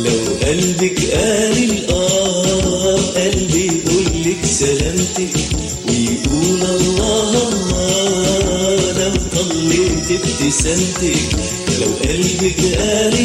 لو قلبك قال قلبي يقولك سلامتك ويقول الله الله لو طليت ابتسامتك. لو قلبك قال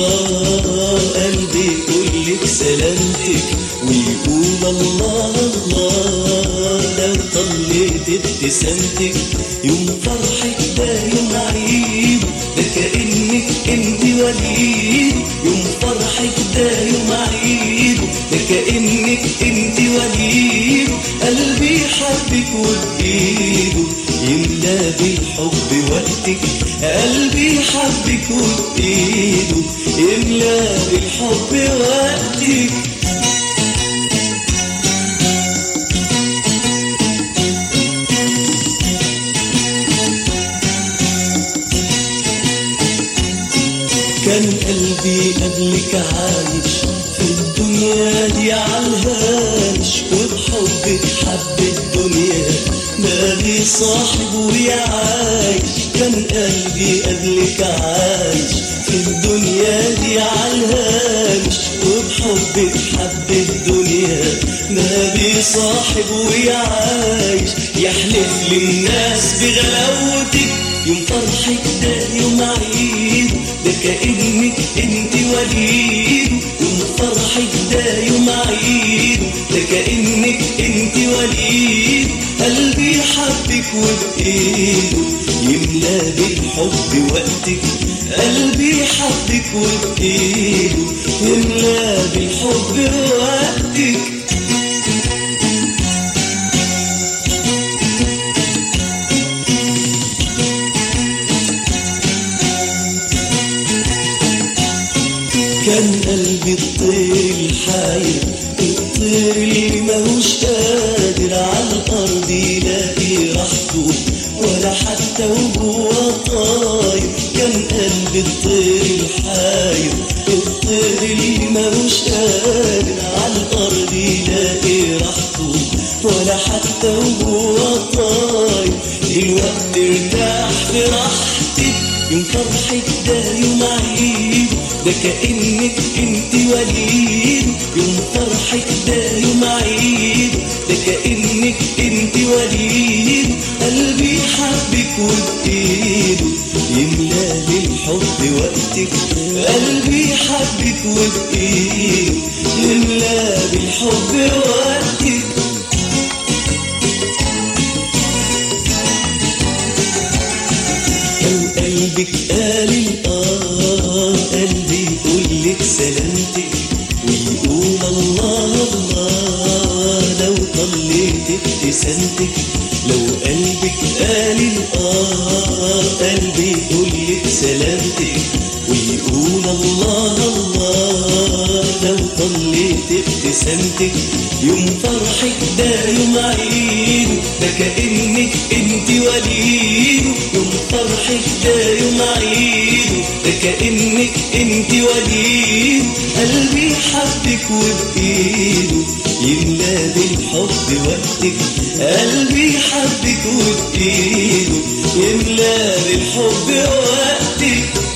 قلبي يقولك سلامتك ويقول الله الله لو طليت ابتسامتك. يوم فرحك ده يوم عيد ده كأنك انت وليد. يوم فرحك ده يوم عيد ده كأنك انت وليد. قلبي حبك وبإيده يملى بالحب وقتك. قلبي حبك وبإيده يملى بالحب وقتك. كان قلبي قبلك عايش في الدنيا دي عالهامش وبحبك حب الدنيا مالي صاحب ويعايش. كان قلبي قبلك عايش في الدنيا دي عالهامش وبحبك حب الدنيا مالي صاحب ويعايش. يحلف للناس بغلاوتك يوم فرحك ده يوم عيد ده كأنك انت وليد. يوم فرحك ده يوم عيد ده كأنك انت وليد. قلبي حبك وبإيده يملى بالحب وقتك. قلبي حبك وبإيده يملى بالحب وقتك. كان قلبي الطير الحاير الطير اللي ماهوش قادر على الأرض يلاقي راحته ولا حتى وهو طاير. كان قلبي الطير الحاير الطير اللي ماهوش قادر على الأرض يلاقي راحته ولا حتى وهو طاير. الوقت ارتاح في راحتك يوم فرحك ده يوم عيد ده كأنك انت وليد. يوم فرحك ده يوم عيد ده كأنك انت وليد. قلبي حبك وبإيده يملى بالحب وقتك. قلبي حبك وبإيده يملى بالحب وقتك. لو قلبك قال قلبي يقولك سلامتك ويقول الله الله لو طليت ابتسامتك. لو قلبك قال قلبي يقولك سلامتك ويقول الله الله لو طليت ابتسامتك. يوم فرحك ده يوم عيد ده كأنك انت وليد. يوم فرحك ده يوم عيد ده كأنك انت وليد. قلبي حبك وبإيده يملى بالحب وقتك. قلبي حبك وبإيده يملى بالحب وقتك.